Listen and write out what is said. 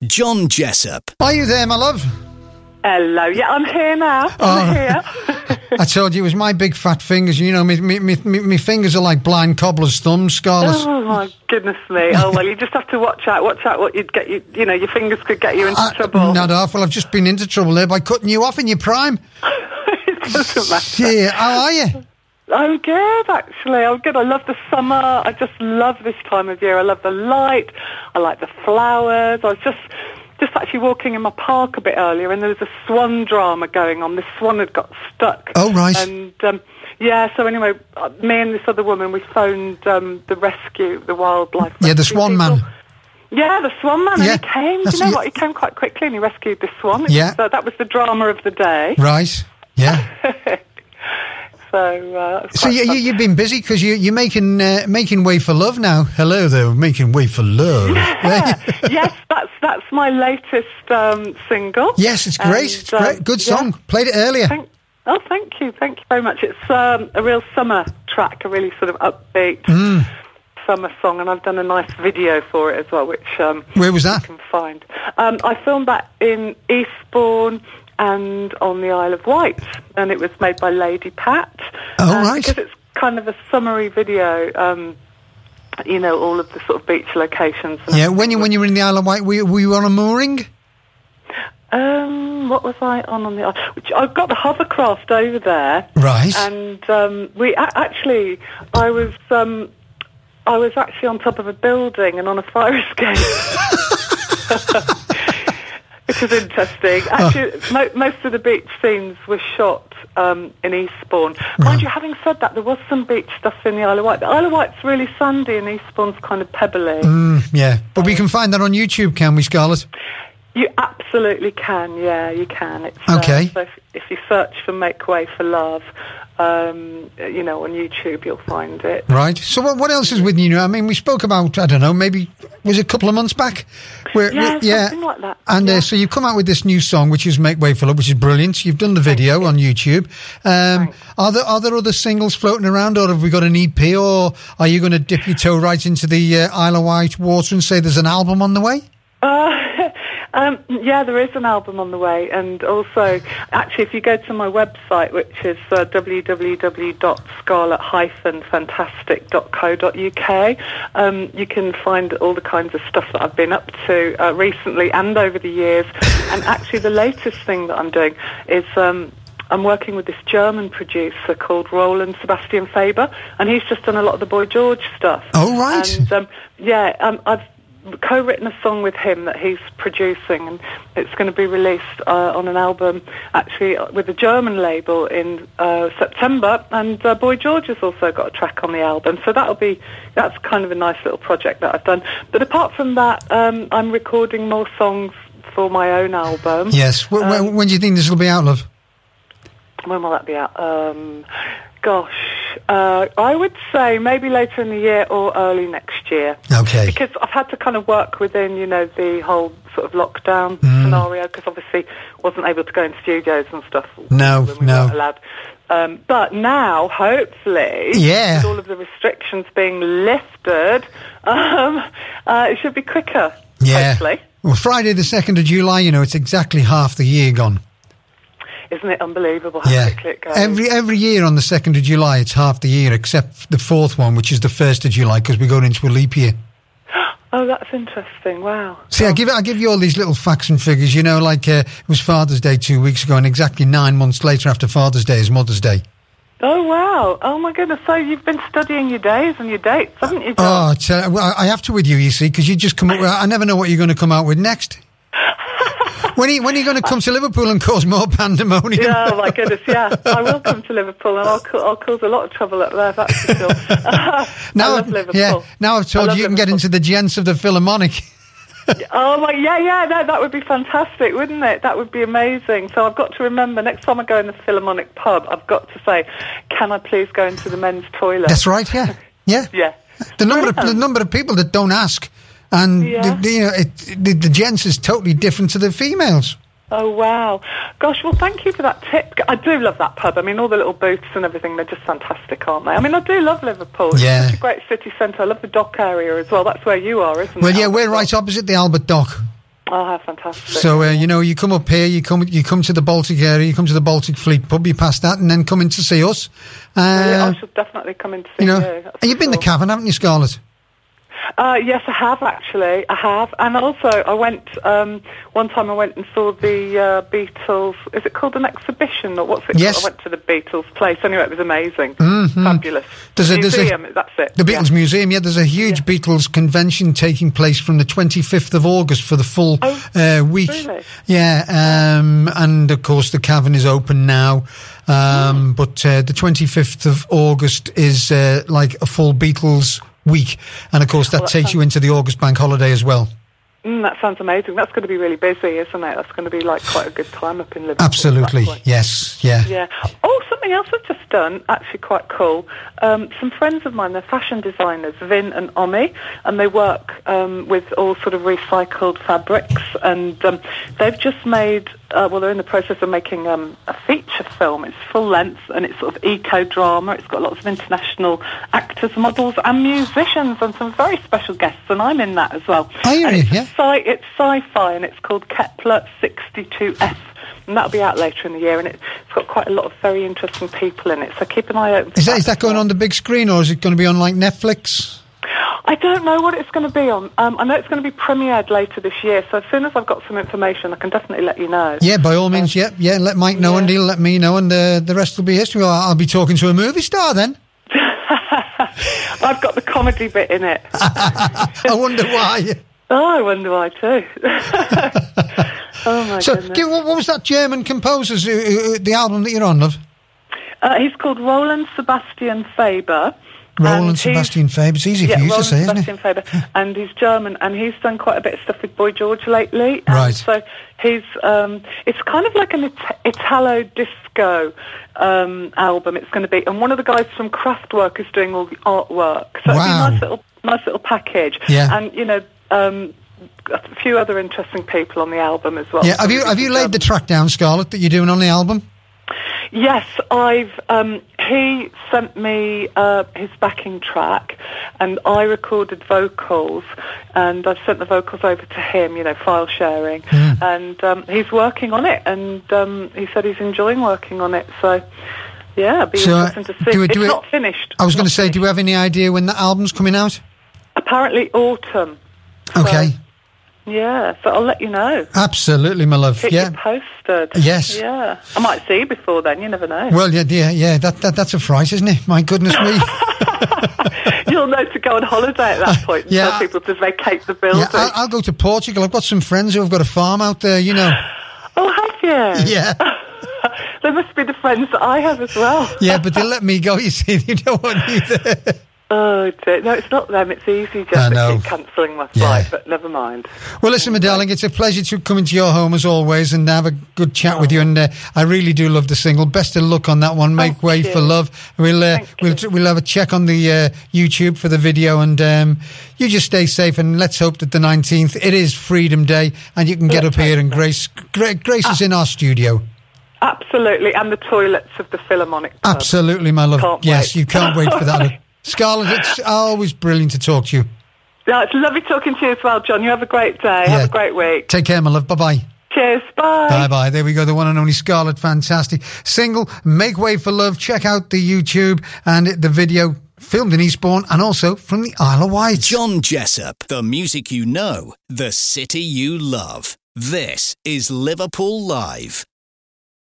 John Jessup. Are you there, my love? Hello, yeah, I'm here now. I'm here. I told you it was my big fat fingers. You know, me fingers are like blind cobbler's thumbs, Scarlett. Oh my goodness me! Oh well, you just have to watch out. Watch out what you'd get. You know, your fingers could get you into trouble. Not off. Well, I've just been into trouble there by cutting you off in your prime. It doesn't matter. Yeah, how are you? I'm good, actually. I'm good. I love the summer. I just love this time of year. I love the light. I like the flowers. I was just actually walking in my park a bit earlier, and there was a swan drama going on. This swan had got stuck. Oh, right. And, yeah, so anyway, me and this other woman, we phoned the rescue, the wildlife rescue. Yeah, the swan people. man. Yeah, the swan man. Yeah, and he came. You know what? He came quite quickly, and he rescued this swan. Yeah. So that was the drama of the day. Right, yeah. So you've been busy because you're making way for love now. Hello there, making way for love. Yeah. Yes, that's my latest single. Yes, it's great. It's great. Good song. Yeah. Played it earlier. Thank you very much. It's a real summer track, a really sort of upbeat summer song, and I've done a nice video for it as well, which where was that? You can find. I filmed that in Eastbourne and on the Isle of Wight, and it was made by Lady Pat. Oh, right. Because it's kind of a summery video, you know, all of the sort of beach locations. Yeah, when you were in the Isle of Wight, were you on a mooring? What was I on the island? I've got the hovercraft over there. Right. And I was actually on top of a building and on a fire escape. Which is interesting. Actually, most of the beach scenes were shot in Eastbourne. Mind you, having said that, there was some beach stuff in the Isle of Wight. The Isle of Wight's really sandy and Eastbourne's kind of pebbly. Yeah, but we can find that on YouTube, can we, Scarlett? You absolutely can, yeah, you can. It's, okay. So if you search for Make Way for Love, you know, on YouTube, you'll find it. Right. So what else is with you? I mean, we spoke about, I don't know, maybe, was it a couple of months back? Something like that. And so you've come out with this new song, which is Make Way for Love, which is brilliant. You've done the video on YouTube. Are there other singles floating around, or have we got an EP, or are you going to dip your toe right into the Isle of Wight water and say there's an album on the way? Yeah, there is an album on the way, and also, actually, if you go to my website, which is www.scarlettanfantastic.co.uk, you can find all the kinds of stuff that I've been up to recently and over the years. And actually, the latest thing that I'm doing is I'm working with this German producer called Roland Sebastian Faber, and he's just done a lot of the Boy George stuff. Oh, right. And, I've co-written a song with him that he's producing, and it's going to be released on an album, actually, with a German label in September, and Boy George has also got a track on the album, so that's kind of a nice little project that I've done. But apart from that, I'm recording more songs for my own album. Yes. When do you think this will be out, love? When will that be out? I would say maybe later in the year or early next year. Okay. Because I've had to kind of work within, you know, the whole sort of lockdown scenario, because obviously wasn't able to go in studios and stuff. No. Weren't allowed. But now, hopefully, with all of the restrictions being lifted, it should be quicker, hopefully. Well, Friday the 2nd of July, you know, it's exactly half the year gone. Isn't it unbelievable how quickly it goes? Every year on the 2nd of July, it's half the year, except the 4th one, which is the 1st of July, because we're going into a leap year. Oh, that's interesting. Wow. See, I give you all these little facts and figures, you know, like it was Father's Day 2 weeks ago, and exactly 9 months later after Father's Day is Mother's Day. Oh, wow. Oh, my goodness. So you've been studying your days and your dates, haven't you, John? Oh, I have to with you, you see, because you just come up with, I never know what you're going to come out with next. When are you going to come to Liverpool and cause more pandemonium? Yeah, oh my goodness, yeah. I will come to Liverpool, and I'll cause a lot of trouble up there, that's for sure. I love Liverpool. Yeah, now I've told you can get into the gents of the Philharmonic. Oh, my, yeah, no, that would be fantastic, wouldn't it? That would be amazing. So I've got to remember, next time I go in the Philharmonic pub, I've got to say, can I please go into the men's toilet? That's right, yeah. Yeah. The number of people that don't ask. And, the gents is totally different to the females. Oh, wow. Gosh, well, thank you for that tip. I do love that pub. I mean, all the little booths and everything, they're just fantastic, aren't they? I mean, I do love Liverpool. It's such a great city centre. I love the dock area as well. That's where you are, isn't it? Well, yeah, we're right opposite the Albert Dock. Oh, how fantastic. So, you come up here, you come to the Baltic area, you come to the Baltic Fleet pub, you pass that, and then come in to see us. I should definitely come in to see you. And you've been to Cavan, haven't you, Scarlett? Yes, I have, actually. I have. And also, I went, one time I went and saw the Beatles, is it called an exhibition, or what's it called? I went to the Beatles place. Anyway, it was amazing. Fabulous. There's museum, that's it. The Beatles Museum, there's a huge Beatles convention taking place from the 25th of August for the full week. Really? Yeah, and of course the Cavan is open now. But the 25th of August is like a full Beatles week, and of course that takes you into the August bank holiday as well. That sounds amazing. That's going to be really busy, isn't it? That's going to be like quite a good time up in Liverpool. Absolutely, yes, yeah. Yeah. Oh, something else I've just done, actually quite cool. Some friends of mine, they're fashion designers, Vin and Omi, and they work with all sort of recycled fabrics, and they've just made, they're in the process of making a feature film. It's full length, and it's sort of eco-drama. It's got lots of international actors, models, and musicians, and some very special guests, and I'm in that as well. Oh, yeah. It's sci-fi, and it's called Kepler 62F, and that'll be out later in the year, and it's got quite a lot of very interesting people in it, so keep an eye open. Is that going on the big screen, or is it going to be on like Netflix? I don't know what it's going to be on. I know it's going to be premiered later this year, so as soon as I've got some information, I can definitely let you know. Yeah, by all means, let Mike know, and he'll let me know, and the rest will be history. I'll be talking to a movie star then. I've got the comedy bit in it. I wonder why. Oh, I wonder why too. Oh my goodness. What was that German composer's the album that you're on, love? He's called Roland Sebastian Faber. Roland Sebastian Faber. It's easy for you to say, isn't it? Sebastian Faber. And he's German, and he's done quite a bit of stuff with Boy George lately. Right. So he's it's kind of like an Italo disco album. It's going to be, and one of the guys from Kraftwerk is doing all the artwork. So wow. It'll be a nice little package. Yeah. And a few other interesting people on the album as well. Yeah. Have you laid the track down, Scarlett, that you're doing on the album? Yes, he sent me his backing track, and I recorded vocals, and I've sent the vocals over to him, file sharing, and he's working on it, and he said he's enjoying working on it, so yeah, it'd be interesting to see. It's not finished. I was going to say, do you have any idea when the album's coming out? Apparently autumn. Okay. Yeah, so I'll let you know. Absolutely, my love. Keep you posted. Yes. Yeah. I might see you before then, you never know. Well, yeah, that's a fright, isn't it? My goodness me. You'll know to go on holiday at that point and tell people to vacate the building. Yeah, I'll go to Portugal. I've got some friends who have got a farm out there, Oh, have you? Yeah. They must be the friends that I have as well. Yeah, but they let me go, you see. They don't want you there. Oh, dear. No, it's not them. It's easy just to keep cancelling my flight, but never mind. Well, listen, my darling, it's a pleasure to come into your home as always and have a good chat with you. And I really do love the single. Best of luck on that one. Make Way for Love. We'll have a check on the YouTube for the video, and you just stay safe. And let's hope that the 19th, it is Freedom Day, and you can get up here and grace us in our studio. Absolutely, and the toilets of the Philharmonic Club. Absolutely, my love. Can't yes, wait. You can't wait for that. Scarlett, it's always brilliant to talk to you. Yeah, it's lovely talking to you as well, John. You have a great day. Yeah. Have a great week. Take care, my love. Bye-bye. Cheers. Bye. Bye-bye. There we go. The one and only Scarlett. Fantastic. Single, Make Way for Love. Check out the YouTube and the video filmed in Eastbourne and also from the Isle of Wight. John Jessup. The music you know. The city you love. This is Liverpool Live.